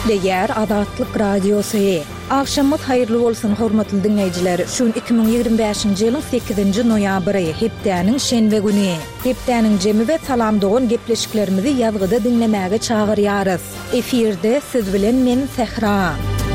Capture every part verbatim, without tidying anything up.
Eşleyer Adatlyk Radiosu. Akşamyz hayrly bolsun hormatly dinleýijiler. Şu iki bin ýygrimi beşinji ýylyň sekizinji noýabry hepdäniň şenbe güni. Hepdäniň jemi we salam dogan gepleşiklerimizi ýazgyda dinlemäge çagyrýarys. Efirde siz bilen men Sehra.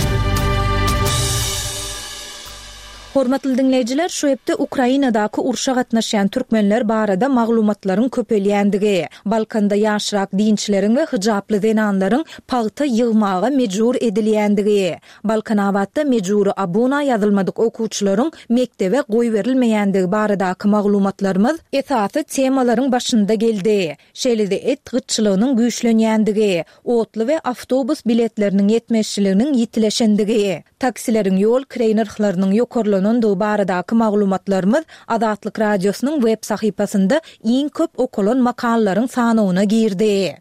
Hormatly dinleýijiler, şu hepde Ukrainadaky urşa gatnaşan türkmenler barada maglumatlaryň köpelýändigi, Balkanda ýaşrak dinçileriň we hijaply zenanlaryň pagta ýygmaga mejbur edilýändigi, Balkanawatda mejburi abuna ýazylmadyk okuwçylaryň mektebe goý berilmeýändigi baradaky maglumatlarymyz esasy temalaryň başynda geldi. Şeýle-de et gyçylygynyň güýçlenýändigi, otly we awtobus biletleriniň ýetmeşçiliginiň ýitileşendigi, taksileriň ýol kreýnerhlarynyň ýokarly Nondu baradaky maglumatlarymyz Adatlyk Radiosynyň web sahypasynda iň köp okulan makalaryň sanawyna girdi.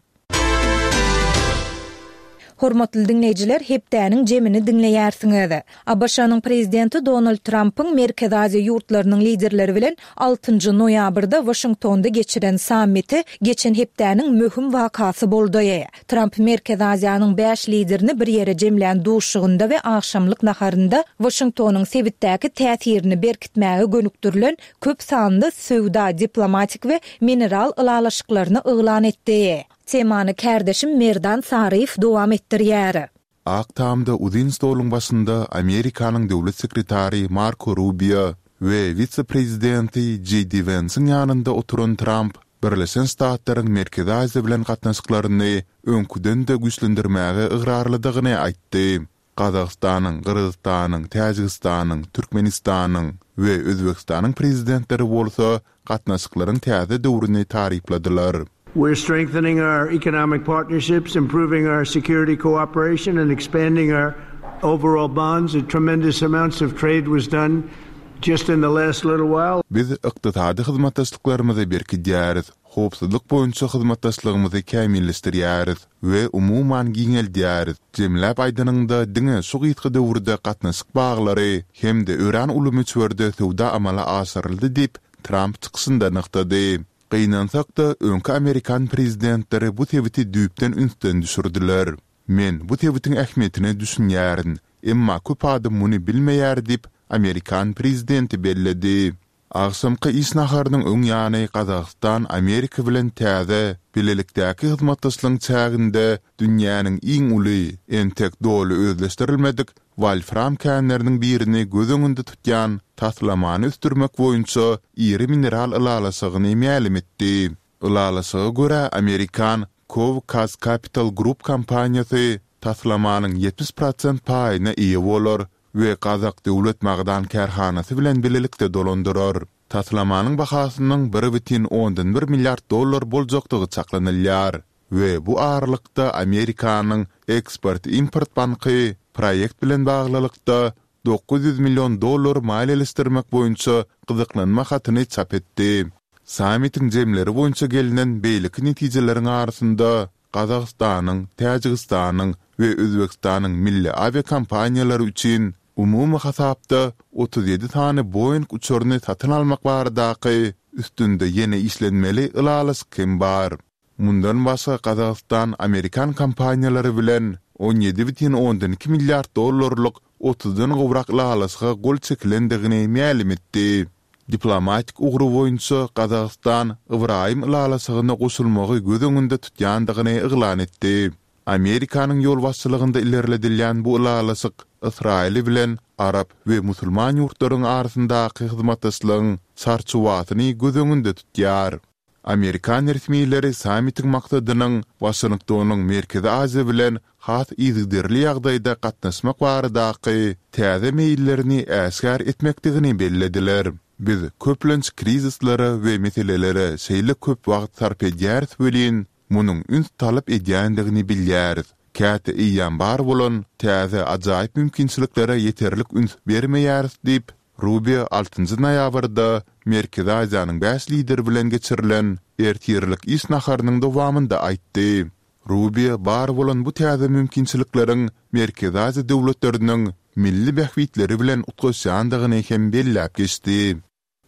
Hormatly dinleýijiler, hepdäniň jemini dinleýärsiňiz. A B Ş'nyň prezidenti Donald Trump'yň Merkez Aziýa ýurtlarynyň liderleri bilen altynjy noýabrda Washingtonda geçiren sammiti geçen hepdäniň möhüm wakasy boldy. Trump Merkez Aziýanyň beş liderini bir ýere jemlän duşugynda we akşamlyk naharynda Washingtonyň sebitdäki täsirini berkitmäge gönükdirilen köp sanly söwda, diplomatik we mineral ılalaşyklaryny yglan etdi. Temany kärdeşim Merdan Saryf dowam etdirýär. Aktamda uzun stoluň başynda Amerikanyň döwlet sekretary Marco Rubio we vice-prezidenti J D Vance'ň ýanynda oturan Trump Birleşen Ştatlaryň Merkez Aziýa bilen gatnaşyklaryny öňküden de güýçlendirmäge ygrar-lydygyny aýtdy. Kazakstanyň, Kyrgyzstanyň, Täjikistanyň, Türkmenistanyň we Özbekistanyň prezidentleri bolsa gatnaşyklaryň täze döwrüni tarypladylar. We're strengthening our economic partnerships, improving our security cooperation, and expanding our overall bonds. A tremendous amounts of trade was done just in the last little while. Biz ykdysady hyzmatdaşlyklarymyzy berkidýäris, howpsuzlyk boýunça hyzmatdaşlygymyzy kämilleşdirýäris we umuman giňeldýäris. Jemläp aýdynynda diňe şu gytgy döwürde gatnaşyk baglary hem de öran ulumyçwerde sowda amala aşyryldy diýip Trump çykysynda nyktady. Gynansak da öňki Amerikan prezidentleri bu tebiti düýpden ünsden düşürdiler. Men bu tebitin ähmiýetini düşünýärin, emma köp adam muny bilmeýär diýip Amerikan prezidenti belledi. Agşamky iş naharynyň öň ýany Kazakystan Amerika bilen täze bilelikdäki hyzmatdaşlygyň çäginde dünýäniň iň uly, entek doly özleşdirilmedik wolfram känleriniň birini göz öňünde tutýan taslamany üstürmek boýunça iri mineral ılalaşygyny ma'lum etdi. Ilalaşyga görä Amerikan Kovkaz Capital Group kompaniýasy taslamanyň ýetmiş prosent paýyna ýa bolar we Kazak döwlet magdan kärhanasy bilen bilelikde dolandyrar. Taslamanyň bahasynyň bir buçuk ondan bir milliard dollar boljakdygy çaklanylýar we bu aralykda Amerikanyň Export-Import banky proýekt bilen baglylykda dokuz yüz milyon dollar maliýeleşdirmek boýunça gyzyklanma hatyny çap etdi. Sammitiň jemleri boýunça gelinen beýlik netijeleriň arasynda Kazakstanyň, Täjikistanyň we Özbekistanyň milli aviakompaniýalary üçin umumy hasapda otuz ýedi tane Boeing uçuryny satyn almak baradaky üstünde ýene işlenmeli ılalaşyk bar. Mundan başga Kazakistan Amerikan kompaniýalary bilen on ýedi buçuk ondan iki milliard dollarlyk otuzdan gowrak ılalaşyga gol çekilendigini ma'lum etdi. Diplomatik ugry boýunça Kazakistan Ibrahim ılalaşygyna goşulmagy göz öňünde tutýandygyny yglan etdi. Amerikanyň ýol başçylygynda ilerledilýän bu ılalaşyk Israil bilen Arap we musulman ýurtlaryň arasyndaky hyzmatdaşlygyň sarçuwatyny göz öňünde tutýar. Amerikan resmiýetleri sammitiň maksadynyň Washingtonyň Merkez Aziýa bilen has ýygdyrly ýagdaýda gatnaşmak baradaky täze meýillerini äsgär etmekdigini bellediler. Biz köplenç krizislere we meselelere şeýle köp wagt sarp edýäris bolýan, munyň üns talap edýändigini bilýäris. Käte iýan bar bolan täze ajaýyp mümkinçiliklere ýeterlik üns bermeýäris diýip Rubio altynjy noýabrda Merkez Aziýanyň beş lideri bilen geçirilen ertirlik iş naharynyň dowamynda aýtdy. Rubio bar bolan bu täze mümkinçilikleriň Merkez Aziýa döwletleriniň milli behwitleri bilen utgaşandygyny hem belläp geçdi.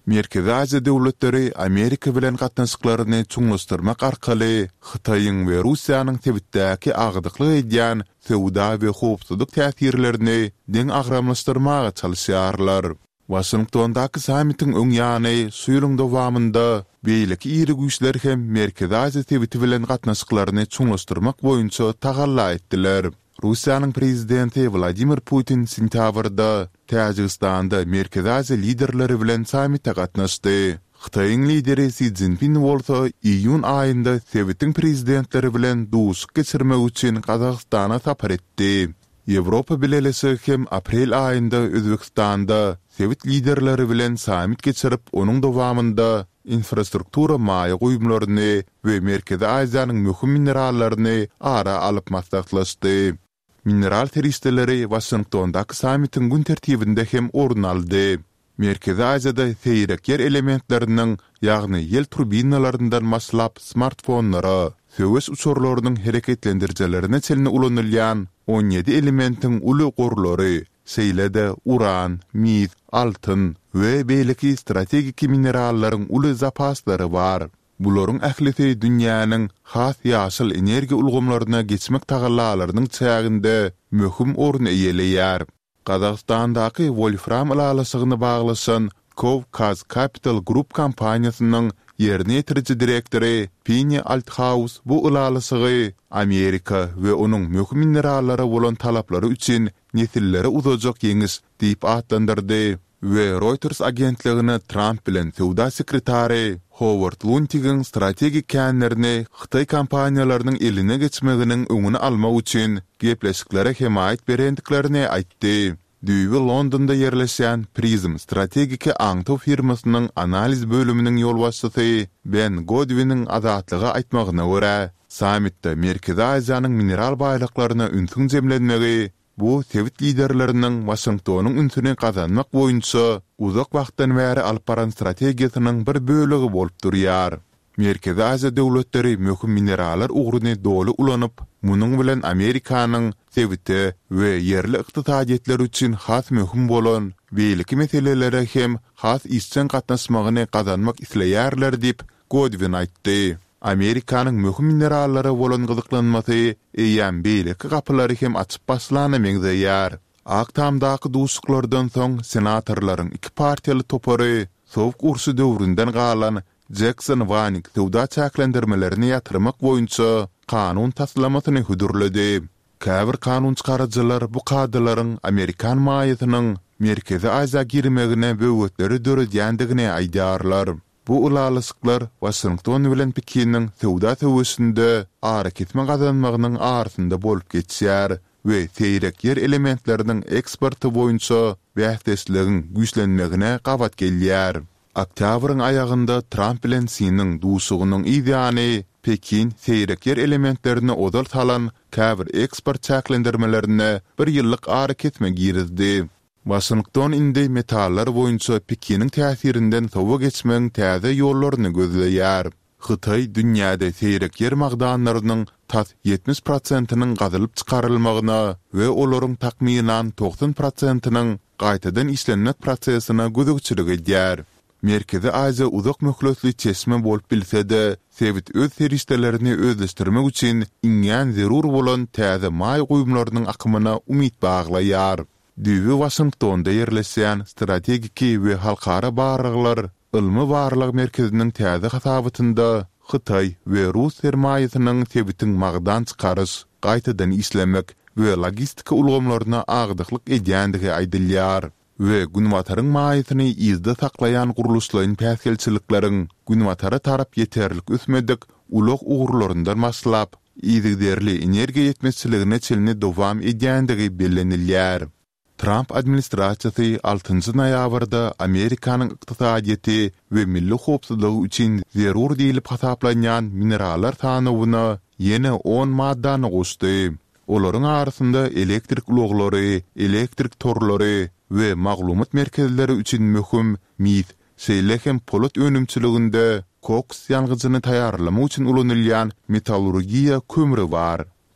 Merkezi Aziya döwletleri Amerika bilen gatnaşyklaryny çuňlaşdyrmak arkaly Hytaýyň we Russiýanyň tebitdäki agdykly edýän sowda we howpsuzlyk täsirlerini deň agramlaşdyrmaga çalyşýarlar. Washingtondaky sammitin öň ýany suýulyň dowamında beýleki iri güýçler hem Merkezi Aziya tebiti bilen gatnaşyklaryny çuňlaşdyrmak boýunça tagalla etdiler. Russiýanyň prezidenti Vladimir Putin sentýabrda Täjikistanda Merkezi Aziya liderleri bilen sammitde gatnaşdy. Hytaýyň lideri Xi Jinping bolsa iýun aýynda Sowetiň prezidentleri bilen duşuk geçirmek üçin Kazakstana sapar etdi. Ýewropa bilelesi hem aprel aýynda Özbekistanda Sowet liderleri bilen sammit geçirip onuň dowamında infrastruktura maýa goýumlaryny we Merkezi Aziýanyň möhüm minerallaryny ara alyp maslahatlaşdy. Mineral teristleri Washingtondaky sammitin gün tertibinde hem orun aldy. Merkezi Aziýada seýrek yer elementleriniň, ýagny ýel turbinalaryndan maslap smartfonlara, söwes uçurlarynyň hereketlendirjilerine çelini ulanylýan on ýedi elementiň uly gorlary, seýlede uran, mis, altyn we beýleki strategik minerallaryň uly zapaslary bar. Bularyň ählisi dünýäniň has ýaşyl energiýa ulgamlaryna geçmek tagallalarynyň çäginde möhüm orun eýeleýär. Kazakstandaky Wolfram ýalasygyny baglaşan Kavkaz Capital Group kompaniýasynyň ýerine ýetiriji direktori Pini Althaus bu ýalasygy Amerika we onuň möhüm minerallara bolan talaplary üçin nesillere uzajak ýeňis diýip atlandyrdy. We Reuters agentligine Trump bilen sowda sekretary Howard Lutnick'in strategik känlerini Hytaý kompaniýalarynyň eline geçmeginiň öňüni almak üçin gepleşiklere hemaýet berendiklerini aýtdy. Düýbi Londonda ýerleşýän Prism strategik aňto firmasynyň analiz bölüminiň ýolbaşçysy Ben Godwin'in azatlyga aýtmagyna görä, sammitde Merkezi Aziýanyň mineral baýlyklaryna ünsün jemlenmegi bu Sowet liderleriniň Washingtonyň ünsüni kazanmak boýunça uzak wagtdan bäri alyp baran strategiýasynyň bir bölegi bolup durýar. Merkezi Aziya döwletleri möhüm mineraller uğruny doly ulanyp, munyň bilen Amerikanyň Soweti we yerli ykdysadyetler üçin has möhüm bolan beýleki meselelere hem has işçen gatnaşmagyny kazanmak isleýärler diýip Godwin aýtdy. Amerikanyň möhüm minerallary bolan gyzyklanmasy eýän beýleki gapylary hem açyp başlany meňzeýär. Aktamdaky duşuklardan soň senatorlaryň iki partiýaly topary sowuk ursy döwründen galan Jackson Vanik sowda çäklendirmelerini ýatyrmak boýunça kanun taslamasyny hudurlady. Käbir kanun çykarjylar bu kadylaryň Amerikan maýytynyň Merkezi Aziýa girmegine böwetleri döredýändigine aýdarlar. Bu ulalasyklar Washington bilen Pekiniň sowda töwesinde ara ketme gazanmagynyň arasynda bolup geçýär we seýrek yer elementleriniň eksporty boýunça bähdesligiň güýçlenmegine gawat gelýär. Oktýabryň aýagynda Trump bilen Xiniň duşugynyň ideýany Pekin seýrek yer elementlerini odal salan käbir eksport çäklendirmelerini bir ýyllyk ara ketme girizdi. Washington indi metallar boýunça Pekiniň täsirinden sowa geçmeň täze ýollaryny gözleýär. Hytaý dünýäde seýrek yer magdanlarynyň tas ýetmiş prosentynyň gazylyp çykarylmagyna we olaryň takminan doksan prosentynyň gaýtadan işlenmek prosesine gözükçilik edýär. Merkezi Aziýa uzak möhletli çeşme bolup bilse-de, Sowet öz serişdelerini özleşdirmek üçin iňňän zerur bolan täze maý goýumlarynyň akymyna umyt baglaýar. Düýbi Washingtonda ýerleşýän strategik we halkara barlyklar ilmi barlyk merkeziniň täze hasabatynda Hytaý we Rus sermaýasynyň Sowetiň magdan çykarys, gaýtadan işlemek we logistika ulgamlaryna agdyklyk edýändigi aýdylýar. We günwataryň maýytyny izde saklaýan guruluşlaryň päsgelçilikleriň günwatara tarap ýeterlik ösmedik ulak uğurlaryndan maslap, izigderli energiýa ýetmezçiligine çelini dowam edýändigi bellenilýär. Trump administrasiýasy altynjy noýabrda Amerikanyň ykdysadyety we milli howpsuzlygy üçin zerur diýilip hasaplanýan minerallar sanawyna ýene on maddany goşdy. Olaryň arasynda elektrik uloglary, elektrik torlary we maglumat merkezleri üçin möhüm mis, seýle hem polat önümçiliginde koks ýalgyjyny taýýarlamak üçin ulanylýan metallurgiýa kömüri bar.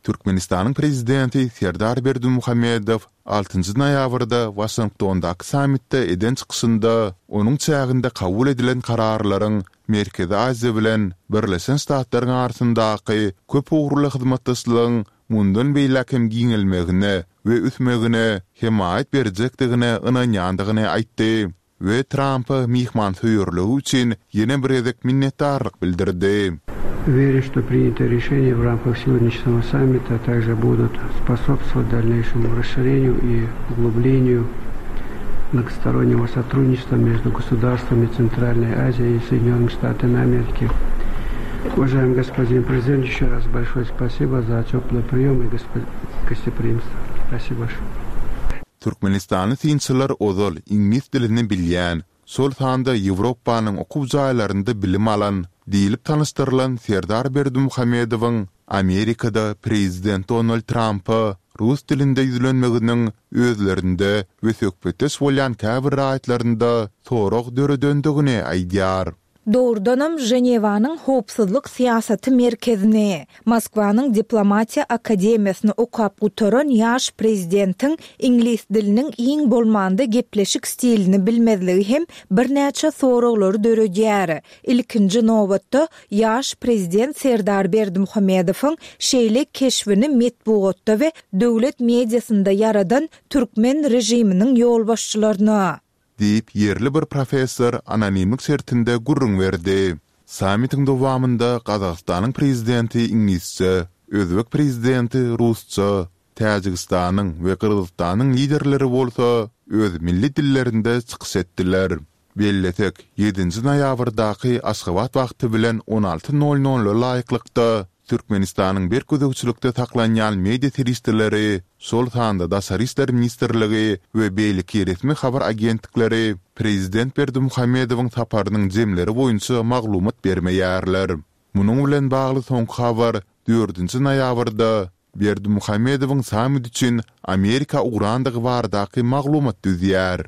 Türkmenistanyň prezidenti Serdar Berdimuhammedow altynjy noýabrda Washingtondaky sammitde eden çykyşynda onuň çäginde kabul edilen kararlaryň Merkezi Aziýa bilen Birleşen Ştatlaryň arasyndaky köp ugrly hyzmatdaşlygyň mundan beýlekem giňelmegine we üsmegine himayet berjekdigine ynanýandygyny aýtdy we Trump'a mihman höýürligi üçin ýene bir edek minnetdarlyk bildirdi. Верю, что принятые решения в рамках сегодняшнего саммита также будут способствовать дальнейшему расширению и углублению многостороннего сотрудничества между государствами Центральной Азии и Соединенными Штатами Америки. Уважаемый господин президент, еще раз большое спасибо за теплый прием и гостеприимство. Спасибо большое. Türkmenistanyň synçylar ozal ingilis dilini bilýän, sol sanda Ýewropanyň okuw jaýlarynda bilim alan, diýilip tanışdyrylan Serdar Berdimuhammedowyň Amerikada prezident Donald Trump'a rus dilinde ýüzlenmeginiň özlerinde we söhbetdeş bolýan käbir raýatlarynda sorag döredöndigini aýdýar. Doğrudanam Jenevanyň howpsuzlyk siýasaty merkezine, Moskwanyň diplomatiýa akademiýasyny okap guturan ýaş prezidentiň ingilis diliniň iň bolmanda gepleşik stilini bilmezligi hem birnäçe soraglary döredýär. Ilkinji nowbatda ýaş prezident Serdar Berdimuhammedowyň şeýle keşfini metbuatda we döwlet mediasynda ýaradan türkmen rejiminiň ýolbaşçylaryna diýip yerli bir professor anonimlik sertinde gurrun berdi. Sammitin dowamında Gazagystanyň prezidenti ingilisçe, Özbek prezidenti rusça, Täjikistanyň we Kyrgyzstanyň liderleri bolsa öz milli dillerinde çykyş etdiler. Belletek ýedinji noýabrdaky Aşgabat wagty bilen on alty nol nol laýyklykda Türkmenistanyň bir gözegçilikde saklanýan media teristleri, sol sanda Daşary işler ministrligi we beýleki resmi habar agentlikleri prezident Berdimuhammedowyň saparynyň jemleri boýunça maglumat bermeýärler. Munyň bilen bagly soňky habar dördünji noýabrda Berdimuhammedowyň sammit üçin Amerika urandygy bardaky maglumat düzýär.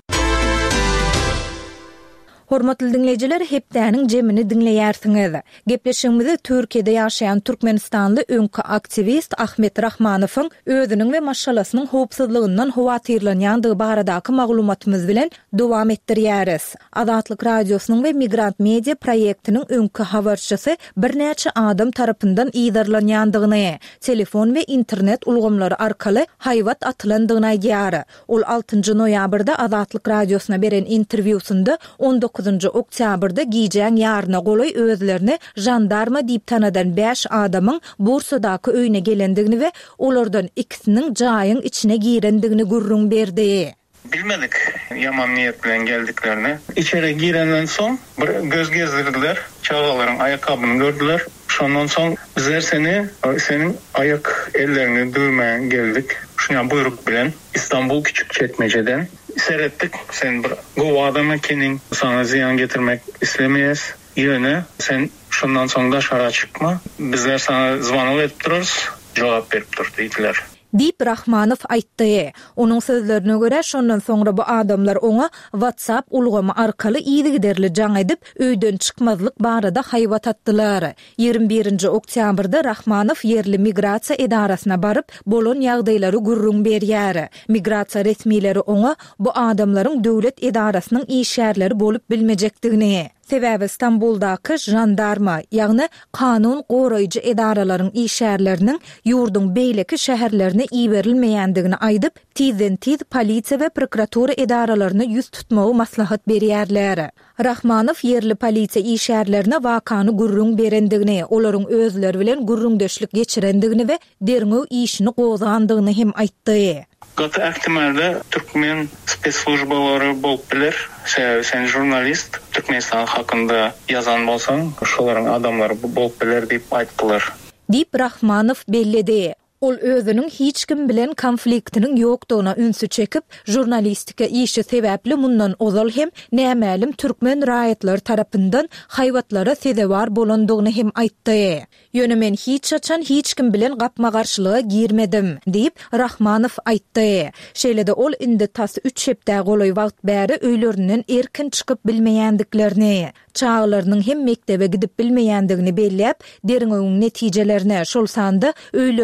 Hormatly dinleyijiler, hepdäniň jemini dinleýärsiňiz. Gepleşigimizi Türkiýede ýaşaýan Türkmenistanly öňkü aktivist Ahmet Rahmanowyň özüniň we maşalasynyň howpsuzlygyndan howatyrlanýandygy baradaky maglumatymyz bilen dowam etdirýäris. Azatlyk radiosynyň we Migrant Media proýektiniň öňkü habarçysy birnäçe adam tarapyndan ýydarlanýandygyny, telefon we internet ulgamlary arkaly haýwat atylandygyny aýdýar. Ol altynjy noýabrda Azatlyk radiosyna beren interwýusynda on dokuzunju oktýabrda giýjän ýaryna golay özlerini jandarma diýip tanadan beş adamyň Bursadaky öýüne gelendigini we olardan ikisiniň jaýyň içine girendigini gurrun berdi. Bilmedik yaman niyet bilen geldiklerini. İçeri girenden son bir göz gezdirdiler. Çağalaryň ayakkabını gördüler. Şondan son bizler seni, senin ayak ellerini düğmeyen geldik. Şuna buyruk bilen İstanbul Küçükçekmece'den seyrettik. Sen bu adama kenin sana ziyan getirmek istemeyiz. Yine sen şundan sonra da şara çıkma. Bizler sana zvanıl edip dururuz. Cevap verip dur deydiler. Diýip Rahmanow aýtdy. Onuň sözlerine görä şondan soňra bu adamlar oňa WhatsApp ulgamy arkaly ýygyderli jaň edip öýden çykmazlyk barada haýwat atdylar. ýygrimi birinji oktýabrda Rahmanow yerli migrasiýa edarasyna baryp bolan ýagdaýlary gurrun berýär. Migrasiýa resmileri oňa bu adamlaryň döwlet edarasynyň işgärleri bolup bilmejekdigini, sebäbi İstanbuldaky jandarma, ýagny kanun goraýjy edaralaryň işgärleriniň ýurdun beýleki şäherlerine iýerilmeýändigini aýdyp, tizden tiz polisiýa we prokuratura edaralaryna ýüz tutmagy maslahat berýärler. Rahmanow yerli polisiýa işgärlerine wakany gurrun berendigini, olaryň özleri bilen gurrundeşlik geçirendigini we derňew işini gozandygyny hem aýtdy. Gata ähtimalde Türkmen spesslujbalary bolup biler. Sen jurnalist, Türkmenistan hakynda ýazan bolsaň, şolaryň adamlary bolup biler diýip aýtdylar. Diýip Rahmanow belledi. Ol özüniň hiç kim bilen konfliktiniň ýokdugyna ünsü çekip, jurnalistika işi sebäpli mundan ozal hem nämälim türkmen raýatlary tarapyndan haýwatlara sezewar bolandygyny hem aýtdy. Ýöne men hiç açan hiç kim bilen gapma garşylyga girmedim diýip Rahmanow aýtdy. Şeýlede ol indi tas üç hepde golay wagt bäri öýlerinden erkin çykyp bilmeýändiklerini, çağlarynyň hem mektebe gidip bilmeýändigini belläp, derňeň netijelerine şol sanda öýlerine gelen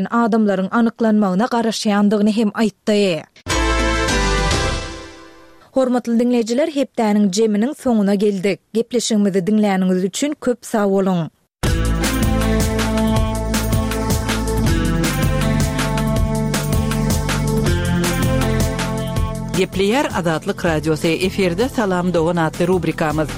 adamlaryň anyklanmagyna garaşýandygyny hem aýtdy. Hormatly dinleýijiler, hepdäniň jeminiň soňuna geldik. Gepleşigimizi dinläniňiz üçin köp sag boluň. Gepleýär Azatlyk Radiosy eferde Salam Dogan adly rubrikamyz.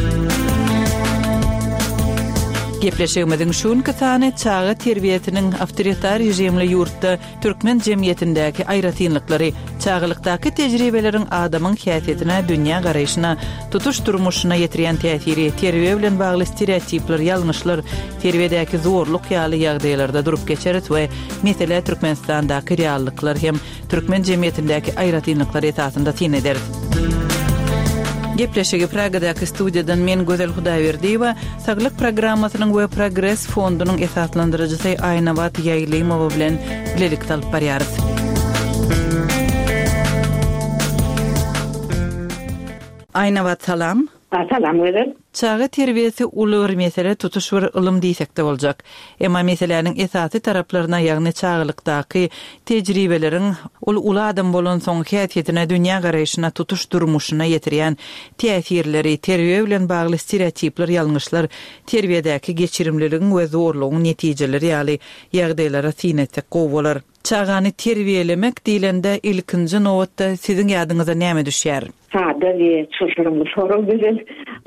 Gepleşigimiziň şuňky sany çağa terbiýetiniň awtoritar rejimli ýurtda türkmen jemgyýetindäki aýratynlyklary, çağlykdaky tejribeleriň adamyň häsiýetine, dünýä garaýşyna, tutuş durmuşyna ýetirýän täsiri, terbiýe bilen bagly stereotipler, ýalňyşlar, terbiýedäki zorluk ýaly ýagdaýlarda durup geçerit we mesele Türkmenistandaky reallyklar hem türkmen jemgyýetindäki aýratynlyklar esasynda tin eder. Gepleşigi Pragadaky studiýadan men Gözel Hudaýberdiýewa, Saglyk programmasynyň we Progress fondunyň esaslandyrjysy Aýnawat Ýaýlymowa bilen bilelikde alyp barýarys. Aýnawat, salam. Salam Gözel. Çağa terbiýesi uly bir mesele, tutuş bir ılym diýsek de boljak. Emma meseleniň esasy taraplaryna, ýagny çağlykdaky tejribeleriň ul uly adam bolan soň häsiýetine, dünýä garaýşyna, tutuş durmuşyna ýetirýän täsirleri, terbiýe bilen bagly stereotipler, ýalňyşlar, terbiýedäki geçirimliligiň we zorlugyň netijeleri ýaly ýagdaýlara sinetsek gowalar. Çağany terbiýelemek diýilende ilkinji nowatda siziň ýadyňyza näme düşýär? Sada ve çocuklarımı soru güzel.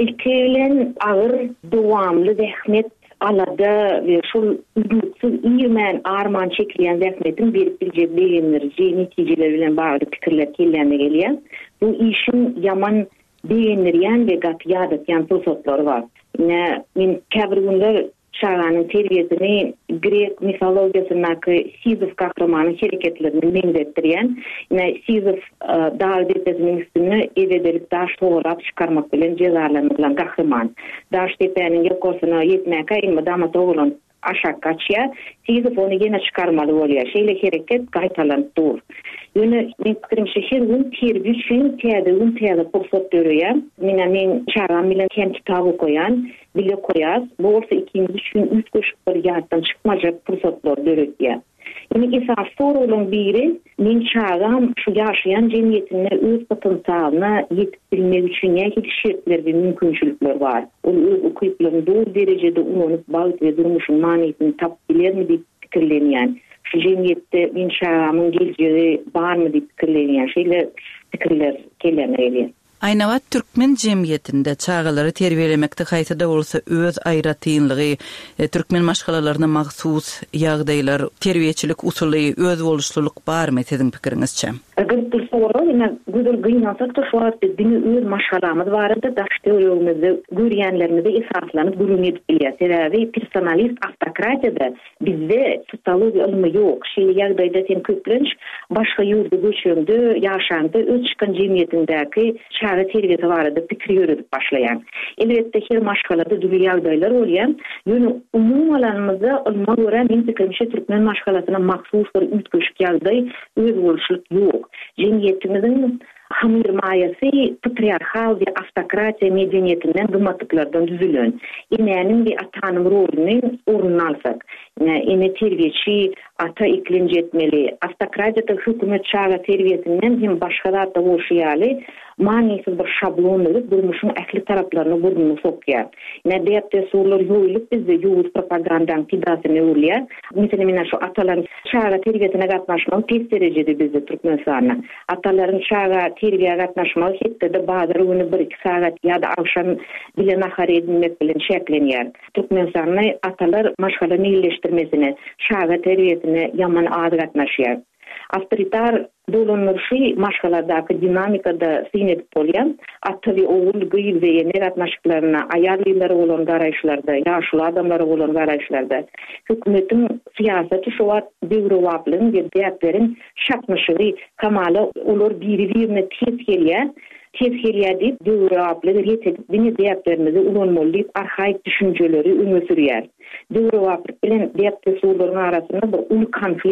İlkelen ağır, devamlı zahmet alada ve şu ümitsiz iyimen arman çekilen zahmetin bir bilce beğenirici neticeler bilen bağlı fikirler kellerine geliyen. Bu işin yaman beğeniriyen ve gatyadatyan fırsatları var. Yine min kavrunlar çağanın terbiyesini Grek mitologiýasyndaki Sizif kahramanı şereketlerini benzettirýän. Yine Sizif dağ tepesiniň üstüne ededelip daş toğrap çıkarmak bilen cezalanylan kahraman. Daş tepenin ýokosyna ýetmäke ilmi dama toğulan aşağı kaçýar. Sizif onu ýene çıkarmaly bolýar. Şeýle hereket gaýtalanıp dur. Ýöne men pikirimçe her gün terbiýe üçin täze-gün täze pursat görýär. Mine men çağam bilen hem kitap okuyan, bile koyas. Bu olsa ikinci üçün üç koşup bir ýatdan çykmajak pursatlar döretýär. Ýani esas sorulun biri, men çağam şu ýaşaýan jemgyýetine öz potensialyna ýetip bilmek üçin ýa-da şertler we mümkinçilikler bar. Ol öz okuýuplaryny doğru derejede ulanıp bagyt we durmuşyň manysyny tap bilermi diýip pikirlenýär. Şu jemgyýetde men çağamyň geljegi barmy diýip pikirlenýär. Şeýle pikirler kelýär. Aýnawat türkmen jemgyýetinde çağalary terbiýelemekde haýsada bolsa öz aýratynlygy, e, türkmen maşgalalaryna mahsus ýagdaýlar, terbiýeçilik usuly, öz boluşluluk barmy siziň pikiriňizçe? Eger bu soru ýene güzel gynansak da şu wagtda diňe öz maşgalamyz barada daşdy ýolumyzda görýänlerimizi esaslanyp görünýär bilýär. Sebebi personalist автократияда bizde sosiologiýa ilmi ýok. Şeýle ýagdaýda sen köplenç başga ýurda göçende, ýaşandy, öz çykan jemgyýetindäki çağa terbiýesi barada pikir ýöredip başlaýan. Elbetde her maşgalada dürli ýagdaýlar bolýan. Ýöne umum alanymyzda ilme görä men pikirimçe türkmen maşgalasyna mahsus bir ütköşük ýagdaý, öz boluşluk ýok. Jemgyýetimiziň hamir maýasy patriarhal we автократия medeniýetinden gymmatyklardan düzülen. Imäniň we atanyň rolüni ornuny alsak, ine terbiýeçi ata iklinji etmeli. Автократияda hökümet çağa terbiýesinden hem başgalarda bolşýaly manysyz bir şablon edip durmuşyň ähli taraplaryna burnuny sokýar. Nädäpde sorular ýoýulyp bizde ýuwuz propagandaň pidasyny öwrýär. Meselem men şu atalar çağa terbiýesine gatnaşmagy pes derejede bizde Türkmenistanda. Atalaryň çağa terbiýe gatnaşmagy hetde de bazary güni bir iki saat ýa-da akşam bilen ahar edilmek bilen şeklenýär. Türkmenistanda atalar maşgala neyleşdirmesine, çağa terbiýesine ýaman az gatnaşýar. Авторитар dolanırşı maşgalardaky dinamikada sinedip bolýan, ata we oğul gyýy we ýene gatnaşyklaryna aýarlylar bolan garaýşlarda, ýaşly adamlar bolan garaýşlarda hökümetiň siýasaty şu wagt döwrewaplyň we diýerleriň şakmaşygy kamaly olar biri-birine tez gelýär. Tez gelýär diýip döwrewaply ýetip dini diýerlerimizi ulanmaly diýip arhaik düşünjeleri öňe sürýär. Döwrewaply bilen diýerler surlaryň arasynda bir ul konflikt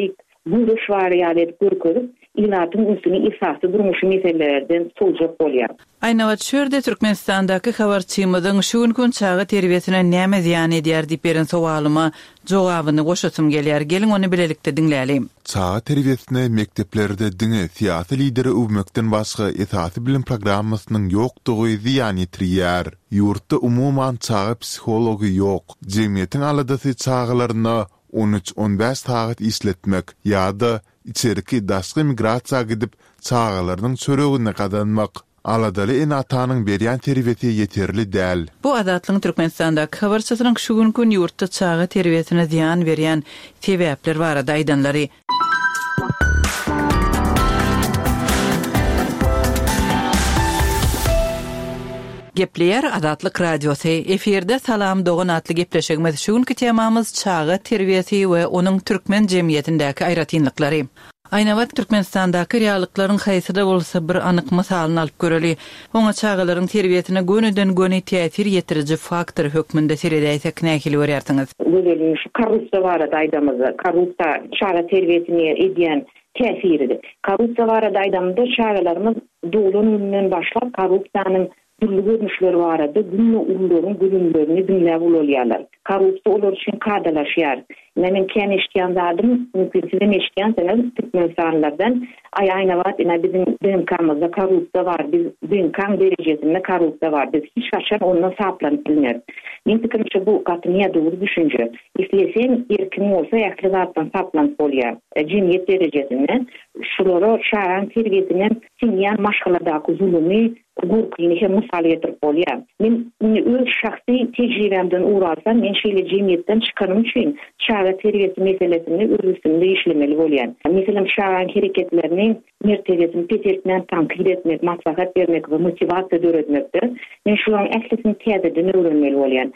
görüş variyalet görkezip ilatın üstüne esasy durmuşy meselelerden soljak bolýar. Ayna wat şerde Türkmenistandaky habarçymyzyň şu gün çağı terbiyesine näme ziýan edýär diýip beren sowalyma jogabyny goşasym gelýär. Gelin onu bilelikde dinläýelim. Çağı terbiyesine mekteplerde diňe siýasy lideri öwmekden başga esasy bilim programmasynyň ýokdugy ziýan ýetirýär. Ýurtda umuman çağı psihology ýok. Jemgyýetiň aladasy çağlaryna on üç on beş saat isletmek ýa-da içeriki daşky migrasiýa gidip çağlarynyň çöregine gadanmak aladaly en atanyň berýän terbiyeti ýeterli däl. Bu adatlyň Türkmenistandaky habarçysynyň şu gün ýurtda çağı terbiyesine ziýan berýän sebäpler barada aýdanlary. Gepleyer Adatlyk Radiosy eferde Salam Doğan atly gepleşigimiz şu günkü temamyz çağı terbiyesi we onuň türkmen jemgyýetindäki aýratynlyklary. Aýnawat Türkmenistandaky reallyklaryň haýsyda bolsa bir anyk mysalyny alyp göreli. Oňa çağlaryň terbiyetine gönüden göni täsir ýetiriji faktor hökmünde seredäýsek nähili görýärsiňiz? Böyle şu korrupsiýa barada aýdamyz. Korrupsiýa çağa terbiyetini edýän täsiridir. Korrupsiýa barada aýdamda çağlarymyz dowlanyň başlap korrupsiýanyň türlü görnüşleri barada günlü ulularyň gülünlerini dinläp bolýarlar. Korrupsiýa olar üçin kadalaşýar. Men kän eşitýän zadym, mümkin sizin eşitýän senem Türkmenistanlardan ay aýnawat ina bizim bizim kamyzda korrupsiýa bar. Biz bizim kam derejesinde korrupsiýa bar. Biz hiç gaçan ondan saplanyp bilmer. Men pikirmçe bu gatnyňa dogry düşünje. Isleseň erkin bolsa ýakly zatdan saplanyp bolýar. Jemgyýet derejesinde şulara şahan terbiyetinden sinýän maşgaladaky zulümi gurkyny hem mysal ýetirip bolýar. Men öz şahsy tejribemden uralsam, men şeýle jemgyýetden çykanym üçin çağa terbiyesi meselesini özüsünde işlemeli bolýan. Meselem şahan hereketlerini mertebesini petertmen tankid etmek, maslahat bermek we motivasiýa döretmekdir. Men şularyň ählisini täzeden öwrenmeli bolýan.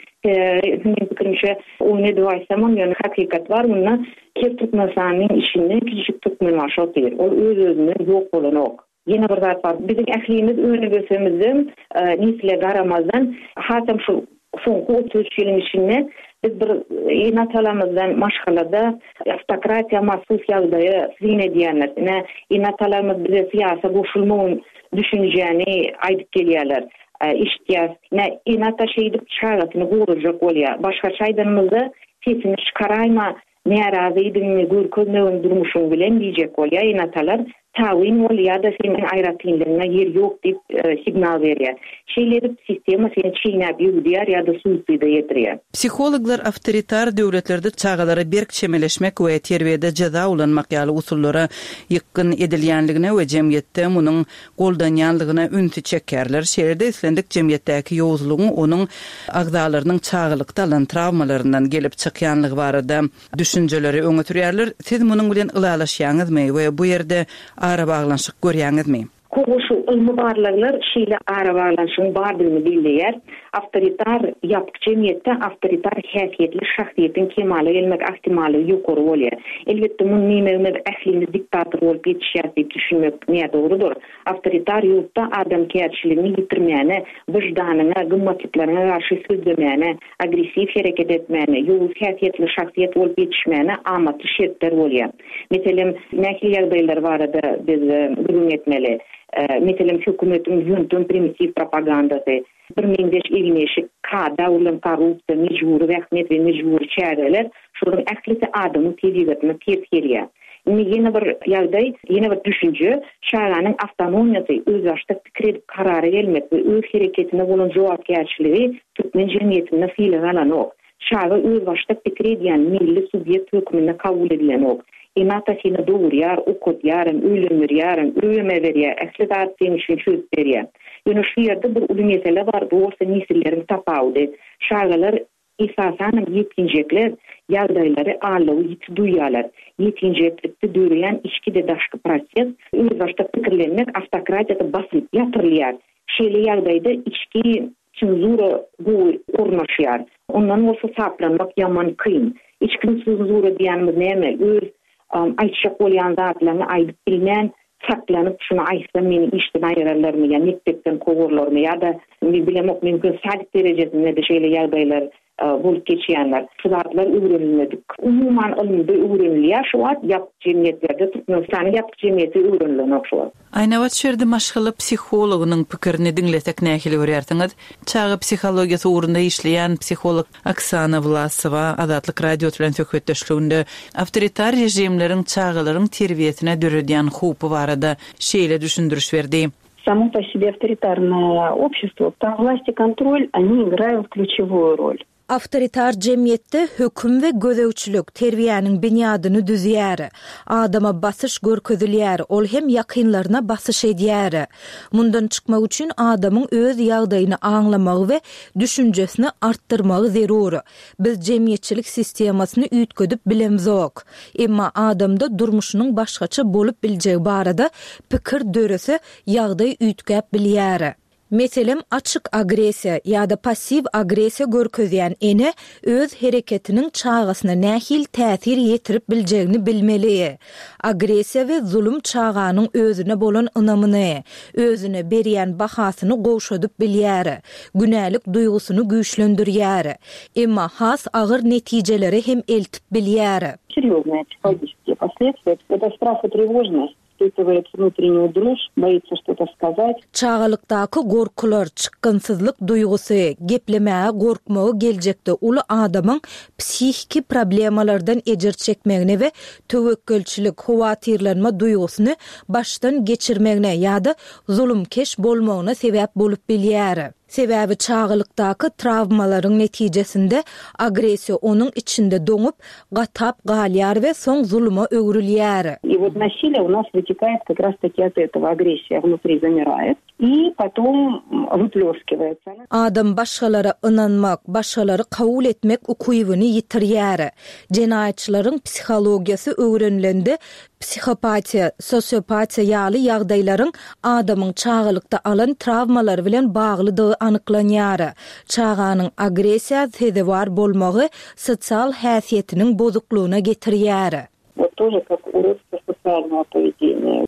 Men pikirmçe oňa doýsam, ýöne hakykat bar, muny kep tutmasanyň işinde kiçik tutman başlaýar. Ol öz-özüne ýok bolan ok. Yine bir zat var. Bizim ählimiz öňe götürmizden nisle garamazdan hasam şu soňky otuz ýylyň içinde biz bir inatalarymyzdan maşgalada автократия mahsus ýagdaýy siň edýänler. Ne inatalarymyz bize siýasa goşulmagyň düşünjäni aýdyp gelýärler. İştiýas, ne inata şeýdip çağatyny gurujak bolýar. Başga çaýdanymyzda sesini çykaraýma, närazydyňmy görkezmegin durmuşyň bilen diýjek bolýar inatalar. Tawin bolýar da senin aýratynlygyna yer ýok diýip signal berýär. Şeýleri sistema seni çiğnäp ýürýär ýa-da suýsuýda ýetirýär. Psikologlar awtoritar döwletlerde çağalara berk çemeleşmek we terbiyede jaza ulanmak ýaly usullara ýykyn edilýänligine we jemgyýetde munyň goldanýanlygyna ünti çekerler. Şeýlerde islendik jemgyýetdäki ýowuzlugyň onuň agzalarynyň çağılykda alan travmalaryndan gelip çykýanlygy barada düşünjeleri öňe türýärler. Siz munyň bilen ylalaşýaňyzmy we bu ýerde ara baglanşyk görýäňizmi? Koğuşu ilmi barlarlar şeýle ara baglanşygyň bardygyny bilýär. Awtoritar ýapyk jemgyýetde awtoritar häsiýetli şahsiýetiň kemale gelmek ihtimaly ýokary bolýar. Elbetde muny näme ählimiz diktator bolup ýetişýär diýip düşünmek näme dogrudur. Awtoritar ýurtda adamkärçiligini ýitirmäne, wyjdanyna, gymmatlyklaryna garşy sözlemäne, agressiv hereket etmäne, ýowuz häsiýetli şahsiýet bolup ýetişmäne amatly şertler bolýar. Meselem nähili ýagdaýlar barada biz gurulma etmeli. Meselem hökümetiň ýöntem primitiv propagandasy, bir ming beş ýyl kada ulan korrupsiýa, mejburi wähmet we mejburi çäreler, şolaryň ählisi adamy tezgitine ters gelýär. Ýene bir ýagdaý, ýene bir düşünje, şaýanyň awtonomiýasy, öz başda pikir edip karary gelmek we öz hereketine bolan jogapkärçiligi türkmen jemgyýetinde fiil alan ok. Şaýa öz başda pikir edýän milli subýekt hökmüne kabul edilen ok. Inata seni doğurýar, okutýar, öýlendirýär, öýme berýär, ähli zat seni üçin çözüp berýär. Ýöne şu ýerde bir uly mesele bar, bu bolsa nesillerin tapawudy. Şaýgalar esasan ýetinjekler ýagdaýlary alawy ýit duýýarlar. Ýetinjeklikde döreýän içkide daşky proses, öz başda pikirlenmek awtokratiýada basyp ýatyrylýar. Şeýle ýagdaýda içki çenzura bu urnaşýar. Ondan bolsa saplanmak ýaman kyn. İçki çenzura diýänimiz näme? Öz Um, aýtjak bolýan zatlaryny aýdyp bilmän, saklanyp şunu aýtsam meni işden aýrarlarmy, ýa-da mekdepden kowurlarmy, ýa-da bilemok mümkin saat derejesinde de şeýle ýagdaýlar bolup geçýänler. Şularlar öwrenilmedik. Umuman ilmde öwrenilýär şu wagt ýapyk jemgyýetlerde Türkmenistanyň ýapyk jemgyýeti öwrenilen okşar. Ayna wat şerde maşgaly psihologynyň pikirini dinletek nähili görýärsiňiz. Çağı psihologiýasy urunda işleýän psiholog Oksana Vlasowa Azatlyk radio bilen söhbetdeşliginde awtoritar rejimleriň çağılaryň terbiýetine döredýän hupy barada şeýle düşündürüş berdi. Само по себе авторитарное общество, там власть и контроль, они играют ключевую роль. Awtoritar jemgyýetde höküm we gözewçilik terbiýäniň binýadyny düzýär. Adama basyş görkezilýär, ol hem ýakynlaryna basyş edýär. Mundan çykmak üçin adamyň öz ýagdaýyny aňlamagy we düşünjesini artdyrmagy zerur. Biz jemgyýetçilik sistemasyny üýtgedip bilemzok. Emma adamda durmuşynyň başgaça bolup biljegi barada pikir dörese ýagdaý üýtgäp bilýär. Meselem açık agresiya ýa-da pasiv agresiya görkezýän ene öz hereketiniň çağasyna nähil täsir ýetirip biljegini bilmeli. Agresiya we zulüm çağanyň özüne bolan ynamyny, özüne berýän bahasyny goşadyp bilýär. Günälik duýgusyny güýçlendirýär. Emma has agyr netijeleri hem eltip bilýär. Серьёзные психологические последствия — это страх и тревожность. Испытывает внутреннюю дрожь, боится что-то сказать. Çağalıkdaky gorkular, çykgynsyzlyk duýgusy, geplemäge gorkmagy geljekde uly adamyň psihiki problemalardan ejir çekmegine we töwekkülçilik, howatyrlanma duýgusyny başdan geçirmegine ýa-da zulümkeş bolmagyna sebäp bolup bilýär. Sebäbi çağılykdaky travmalaryň netijesinde agresiýa onuň içinde doňup, gatap galýar we soň zuluma öwrilýär. И вот насилие у нас вытекает как раз-таки от этого. Агрессия внутри замирает и потом выплескивается. Adam başgalara ynanmak, başgaları kabul etmek ukuýuny ýitirýär. Jenaýatçylaryň psihologiýasy öwrenilende psihopatiya, sosiopatiya ýaly ýagdaýlaryň adamyň çağılykda alan travmalary bilen baglydygy anyklanýar. Çağanyň agresiýa sebäpdar bolmagy sosial häsiýetiniň bozuklugyna getirýär. Вот тоже как урок социального поведения.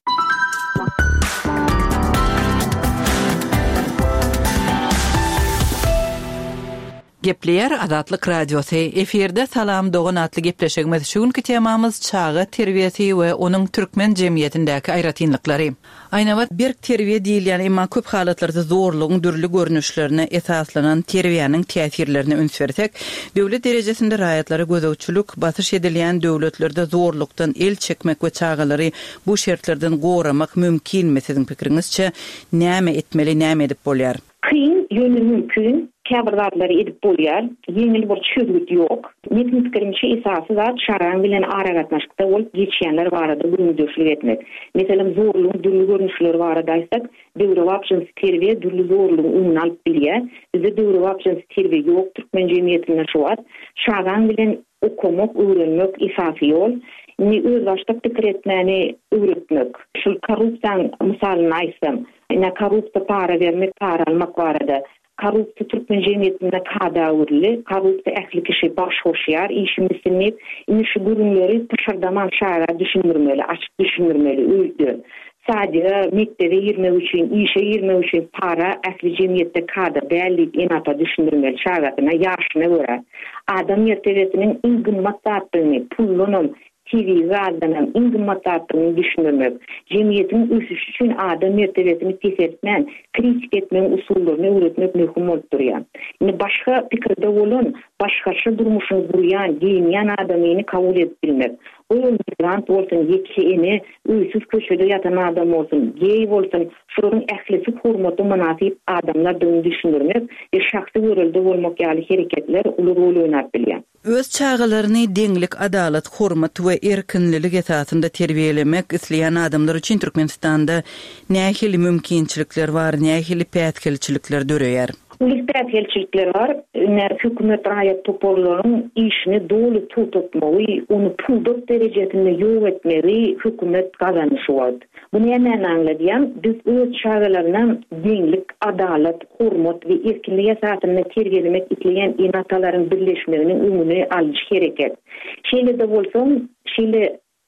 Gepleýär Azatlyk radiosy eferde salam dogan atly gepleşigimiz şuňky temamyz çağı terbiýeti we onuň türkmen jemgyýetindäki aýratynlyklary. Aýna wagt berk terbiýe diýilýän emma köp halatlarda zorlugyň dürli görnüşlerine esaslanan terbiýanyň täsirlerini öňsürsek, döwlet derejesinde raýatlary gözewçilik basyş edilýän döwletlerde zorlukdan el çekmek we çağalary bu şertlerden goramak mümkin. Siziň pikiringizçe näme etmeli, näme edip bolýar? Kıyın yönü mümkün. Käbirdarlary edip bolýar. Yeňil bir çözgüt ýok. Metin pikirimçe esasy zat şaraň bilen aragatnaşykda bolup geçýänler barada gürüňdüşlik etmek. Meselem zorlugyň dürli görnüşleri barada aýtsak, döwre wapjyny terbiýe dürli zorlugyň öňüne alyp bilýär. Bizde döwre wapjyny terbiýe ýok türkmen jemgyýetinde şu wagt. Şaraň bilen okumak, öwrenmek esasy ýol. Ni öz başda pikir etmäni öwretmek. Şu korrupsiýa misalyny aýtsam, ina korrupsiýa para bermek, para almak barada. Korrupsiýa türkmen jemgyýetinde kada urly, korrupsiýa ähli kişi baş hoşýar, işini sinip, indi şu gürünleri tışardaman şara düşünürmeli, açyk düşünürmeli, öýdü. Sadece mektebe girmek üçin, işe girmek üçin para ähli jemgyýetde kada däli enata düşünürmeli, şagatyna, ýaşyna görä. Adam ýertebetiniň iň gymmat zatlaryny, pulunyň, T V gazdanam ingimatatyny düşünmek. Jemgyýetiň ösüşi üçin adam mertebesini tesetmän, kritik etmän usullaryny öwretmek möhüm bolup durýar. Indi başga pikirde bolan, başgaça durmuşyny gurýan, diýýän adamyny kabul edip bilmek. O migrant bolsun, ýekini, öýsüz köşede ýatan adam bolsun, gey bolsun, şolaryň ählisi hormaty manasyp adamlardan düşünürmek, e şahsy görelde bolmak ýaly hereketler uly rol oýnap bilýär. Öz çağalaryny deňlik, adalat, hormat we erkinlik esasında terbiýelemek isleýän adamlar üçin Türkmenistanda nähili mümkinçilikler bar, nähili pätkelçilikler döreýär. Ulukdaýatçylyklar bar, hökümet raýat toporlaryň işini dolu tutupmagy, onu pulduk derejesinde ýok etmeli hökümet gazanyşy bar. Bunu näme anladýan? Biz öz çağalaryna deňlik, adalat, hormat we erkinlik esasyny terbiýelemek isleýän enatalaryň birleşmeginiň öňüne alýyş gereket. Şeýle de bolsa, şeýle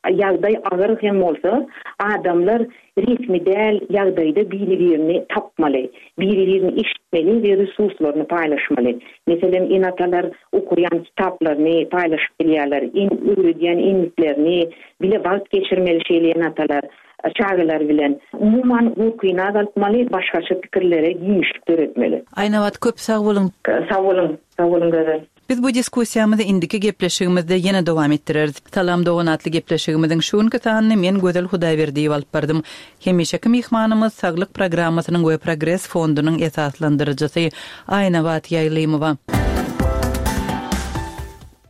ýagdaý agyr hem bolsa, adamlar resmi däl ýagdaýda biri-birini tapmaly, biri-birini işitmeli we resurslaryny paýlaşmaly. Meselem enatalar okuyan kitaplarını paýlaşyp bilýärler, in öwredýän inliklerini bile wagt geçirmeli şeýle enatalar çağılar bilen umuman hukukina galtmaly, başgaça pikirlere giňişlik öğretmeli. Aýna wagt köp sag bolun. Sag bolun, sag bolun gözler. Biz bu diskussiýamyzda indiki gepleşigimizde ýene dowam etdireriz. Salam doganatly gepleşigimiziň şuňky tanyny men Gözel Hudaýberdiýew alyp bardym. Hemişeki mihmanymyz Saglyk programmasynyň we Progress fondunyň esaslandyrjysy Aýna Wat Ýaýlymowa.